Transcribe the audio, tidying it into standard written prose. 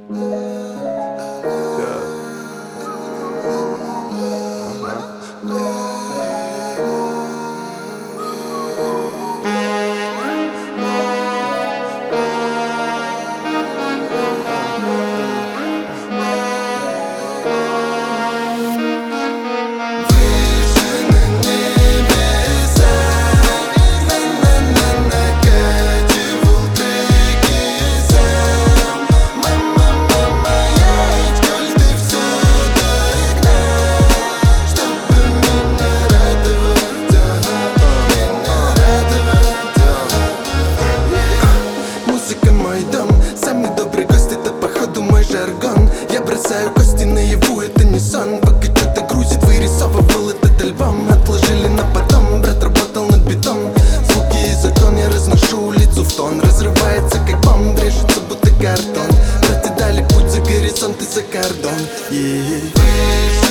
Самый добрый гость — это походу мой жаргон. Я бросаю кости наяву, это не сон. Пока что-то грузит, вырисовывал этот альбом. Отложили на потом, брат работал над битом. Звуки и закон, я разношу улицу в тон. Разрывается как бомб, режется будто картон. Братья дали путь за горизонт и за кордон.